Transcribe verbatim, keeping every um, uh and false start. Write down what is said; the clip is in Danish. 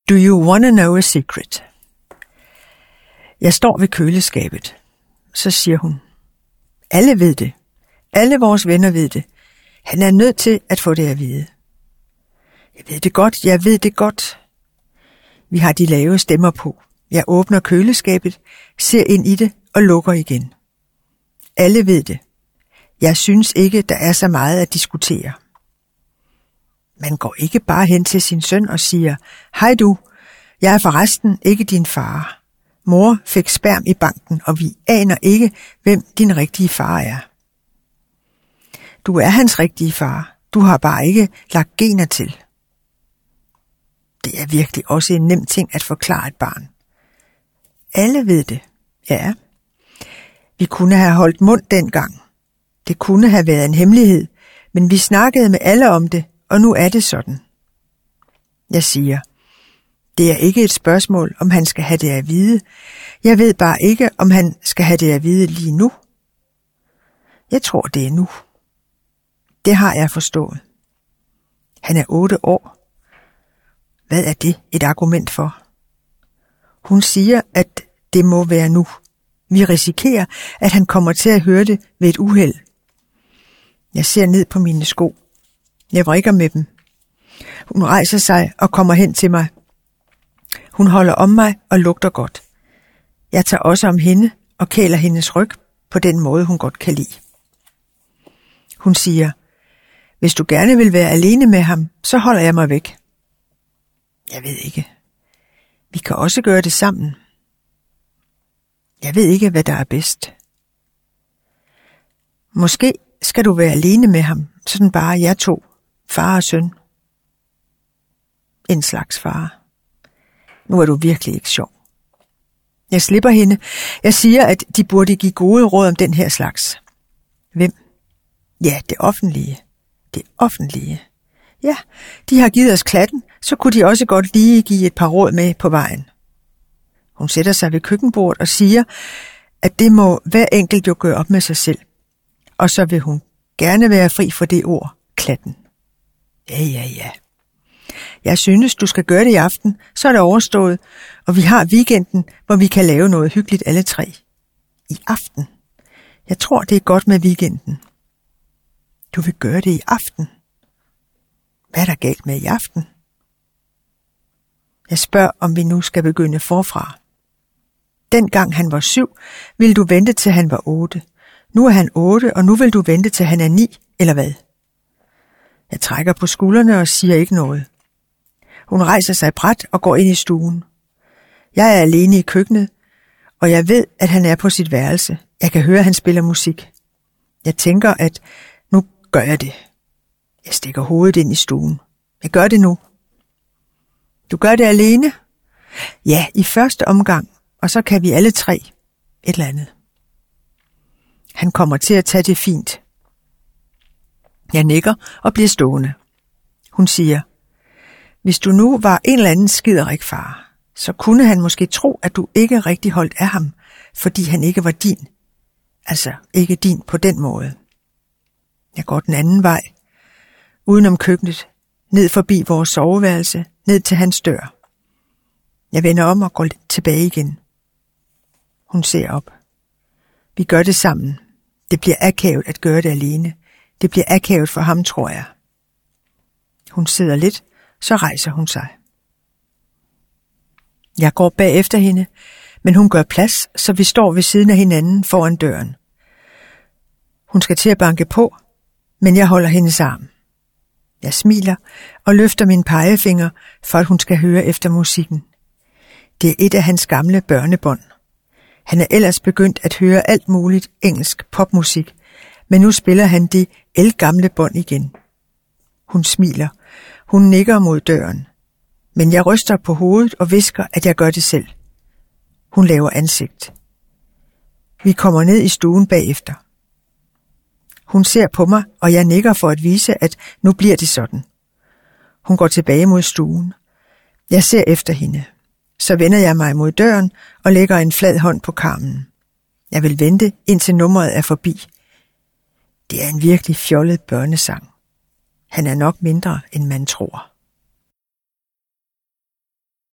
Do you wanna know a secret? Jeg står ved køleskabet. Så siger hun, alle ved det. Alle vores venner ved det. Han er nødt til at få det at vide. Jeg ved det godt, jeg ved det godt. Vi har de lave stemmer på. Jeg åbner køleskabet, ser ind i det og lukker igen. Alle ved det. Jeg synes ikke, der er så meget at diskutere. Man går ikke bare hen til sin søn og siger, hej du, jeg er forresten ikke din far. Mor fik sperm i banken, og vi aner ikke, hvem din rigtige far er. Du er hans rigtige far. Du har bare ikke lagt gener til. Det er virkelig også en nem ting at forklare et barn. Alle ved det. Ja. Vi kunne have holdt mund dengang. Det kunne have været en hemmelighed, men vi snakkede med alle om det, og nu er det sådan. Jeg siger, det er ikke et spørgsmål, om han skal have det at vide. Jeg ved bare ikke, om han skal have det at vide lige nu. Jeg tror, det er nu. Det har jeg forstået. Han er otte år. Hvad er det et argument for? Hun siger, at det må være nu. Vi risikerer, at han kommer til at høre det ved et uheld. Jeg ser ned på mine sko. Jeg vrikker med dem. Hun rejser sig og kommer hen til mig. Hun holder om mig og lugter godt. Jeg tager også om hende og kæler hendes ryg på den måde, hun godt kan lide. Hun siger, hvis du gerne vil være alene med ham, så holder jeg mig væk. Jeg ved ikke. Vi kan også gøre det sammen. Jeg ved ikke, hvad der er bedst. Måske skal du være alene med ham, sådan bare jer to, far og søn. En slags far. Nu er du virkelig ikke sjov. Jeg slipper hende. Jeg siger, at de burde give gode råd om den her slags. Hvem? Ja, det offentlige. Det offentlige. Ja, de har givet os klatten, så kunne de også godt lige give et par råd med på vejen. Hun sætter sig ved køkkenbordet og siger, at det må hver enkelt jo gøre op med sig selv. Og så vil hun gerne være fri for det ord, klatten. Ja, ja, ja. Jeg synes, du skal gøre det i aften, så er det overstået, og vi har weekenden, hvor vi kan lave noget hyggeligt alle tre. I aften? Jeg tror, det er godt med weekenden. Du vil gøre det i aften? Hvad er der galt med i aften? Jeg spørger, om vi nu skal begynde forfra. Dengang han var syv, ville du vente til han var otte. Nu er han otte, og nu vil du vente til han er ni, eller hvad? Jeg trækker på skuldrene og siger ikke noget. Hun rejser sig brat og går ind i stuen. Jeg er alene i køkkenet, og jeg ved, at han er på sit værelse. Jeg kan høre, at han spiller musik. Jeg tænker, at nu gør jeg det. Jeg stikker hovedet ind i stuen. Jeg gør det nu. Du gør det alene? Ja, i første omgang, og så kan vi alle tre et eller andet. Han kommer til at tage det fint. Jeg nikker og bliver stående. Hun siger, hvis du nu var en eller anden skiderik far, så kunne han måske tro, at du ikke rigtig holdt af ham, fordi han ikke var din. Altså ikke din på den måde. Jeg går den anden vej, udenom køkkenet, ned forbi vores soveværelse, ned til hans dør. Jeg vender om og går tilbage igen. Hun ser op. Vi gør det sammen. Det bliver akavet at gøre det alene. Det bliver akavet for ham, tror jeg. Hun sidder lidt, så rejser hun sig. Jeg går bagefter hende, men hun gør plads, så vi står ved siden af hinanden foran døren. Hun skal til at banke på, men jeg holder hendes arm. Jeg smiler og løfter min pegefinger, for at hun skal høre efter musikken. Det er et af hans gamle børnebånd. Han er ellers begyndt at høre alt muligt engelsk popmusik, men nu spiller han det ældgamle bånd igen. Hun smiler. Hun nikker mod døren. Men jeg ryster på hovedet og hvisker, at jeg gør det selv. Hun laver ansigt. Vi kommer ned i stuen bagefter. Hun ser på mig, og jeg nikker for at vise, at nu bliver det sådan. Hun går tilbage mod stuen. Jeg ser efter hende. Så vender jeg mig mod døren og lægger en flad hånd på karmen. Jeg vil vente, indtil nummeret er forbi. Det er en virkelig fjollet børnesang. Han er nok mindre, end man tror.